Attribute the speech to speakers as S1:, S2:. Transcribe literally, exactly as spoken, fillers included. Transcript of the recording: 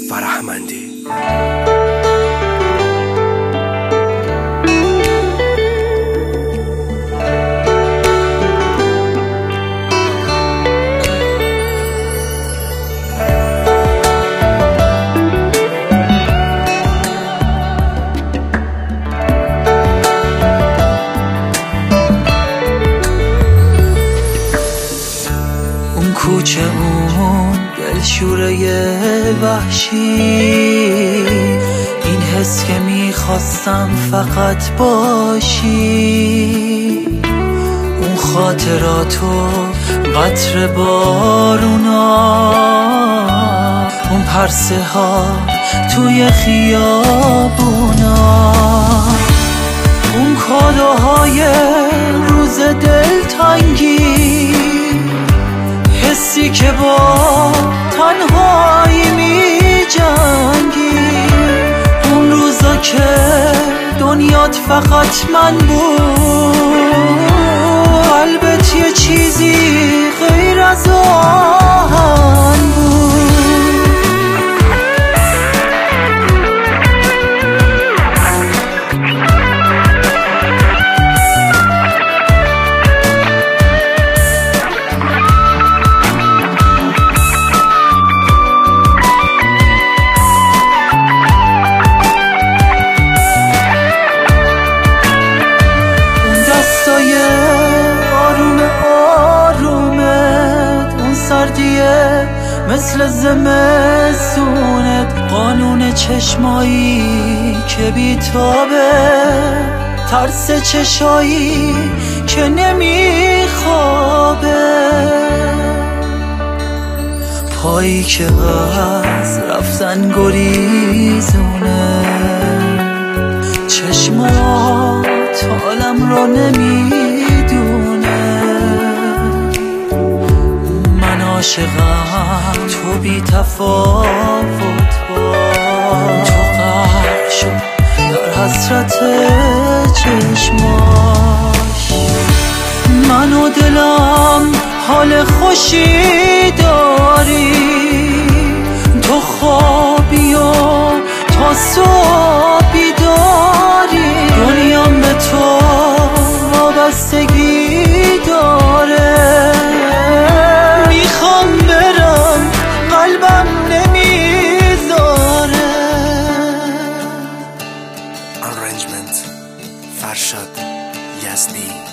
S1: فرهمندی.
S2: کوچه اون دلشوره وحشی، این حس که میخواستم فقط باشی، اون خاطراتو قطر بارونا، اون پرسه ها توی خیابونا، اون کادوهای روز دلتنگی، حسی که با تنهایی می جنگی، اون روزا که دنیات فقط من بود، قلبت یه چیزی غیر از آهن بود. سردیه مثل زمستونت، قانون چشمایی که بیتابه، ترس چشایی که نمیخوابه، پایی که از رفتن گریزونه، چشمات حالم رو نمیدونه، عاشقم تو بی تفاوت باش، تو غرق شد در حسرت چشماش، من و دلم حال خوشی داری، تو خوابی و تا صبح بیداری، دنیام به تو وابستگی داره، میخوام برم قلبم نمیذاره.
S1: Arrangement فرشاد یزدی.